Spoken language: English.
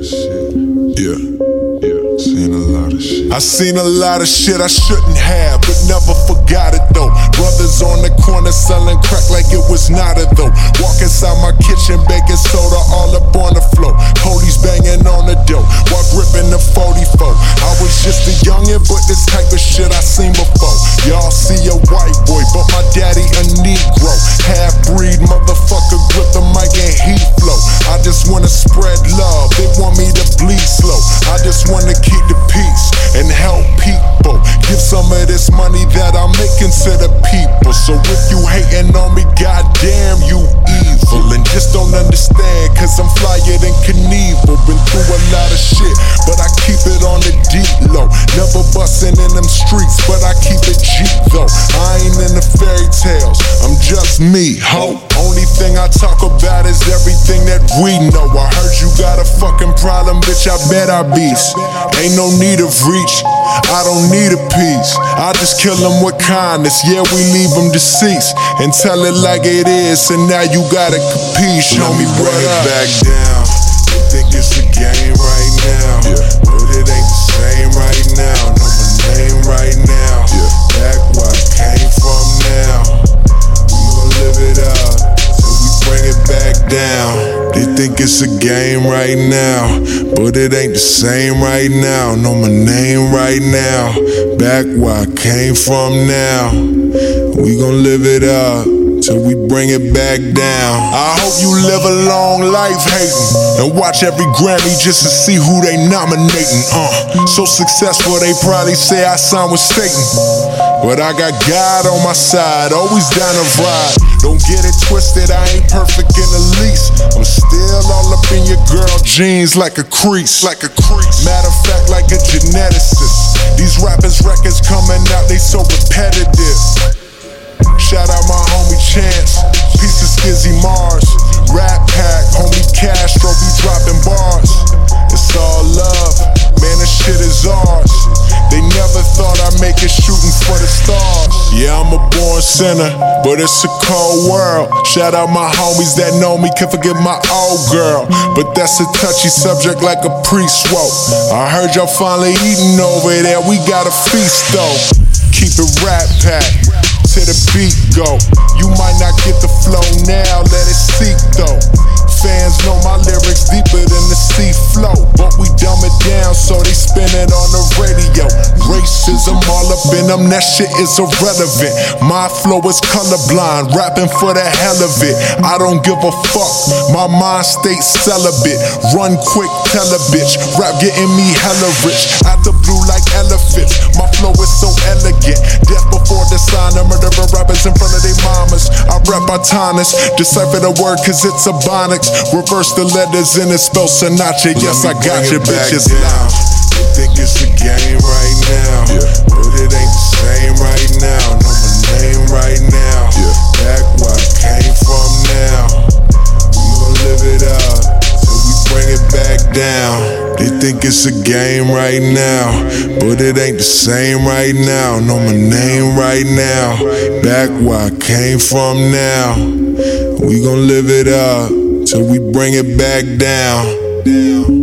of shit. Yeah. Seen a lot of shit. I seen a lot of shit I shouldn't have, but never forgot it though. Brothers on the corner selling crack like it was nada though. Walk inside my kitchen, baking soda all up on the floor. Police banging on the door while gripping the 44. I was just a youngin', but this type of shit I seen before. Y'all see a white boy, but my daddy a Negro. Half-breed motherfucker, grip the mic and heat flow. I just wanna spread love, they want me to bleed slow. I just wanna keep the peace and help people. Give some of this money that I'm making to the people. So if you hating on me, goddamn you evil. And just don't understand, cause I'm flyer than Knievel. Been through a lot of shit, but I keep it on the deep low. Never bustin' in them streets, but I keep it G though. I ain't in the fairy tales, I'm just me, ho. Only thing I talk about is everything that we know. I heard you got a fucking problem, bitch, I bet I beast. Ain't no need of reach, I don't need a piece. I just kill them with kindness, yeah, we leave them deceased. And tell it like it is, and now you gotta capiche. Show me what Bring it up. back down. They think it's a game right now, but it ain't the same right now. Know my name right now. Back where I came from now. We gon' live it up till we bring it back down. They think it's a game right now, but it ain't the same right now. Know my name right now. Back where I came from now. We gon' live it up till we bring it back down. I hope you live a long life hating and watch every Grammy just to see who they nominating. So successful they probably say I signed with Satan, but I got God on my side, always down to ride. Don't get it twisted, I ain't perfect in the least. I'm still all up in your girl jeans like a crease. Matter of fact, like a geneticist. These rappers' records coming out, they so repetitive. Shout out my homie Chance, piece of Skizzy Mars. Rap Pack, homie Castro be dropping bars. It's all love, man, this shit is ours. They never thought I'd make it shooting for the stars. Yeah, I'm a born sinner, but it's a cold world. Shout out my homies that know me, can't forget my old girl. But that's a touchy subject like a priest wrote. I heard y'all finally eating over there, we got a feast though. Keep it Rap Pack to the beat go. You might not get the flow now, let it seep though. Fans know my lyrics deeper than the sea flow, but we dumb it down so they spin it on the radio. Racism all up in them, that shit is irrelevant. My flow is colorblind, rapping for the hell of it. I don't give a fuck, my mind stays celibate. Run quick, tell a bitch, rap getting me hella rich. Out the blue like elephants, my flow is so elegant. Death before the sign, I'm murdering rappers in front of their mamas. I rap autonomous, decipher the word cause it's ebonics. Reverse the letters and it spells Sinatra. Yes, I got you, bitches. They think it's a game right now, but it ain't the same right now. Know my name right now. Back where I came from now. We gon' live it up till we bring it back down. They think it's a game right now, but it ain't the same right now. Know my name right now. Back where I came from now. We gon' live it up till we bring it back down.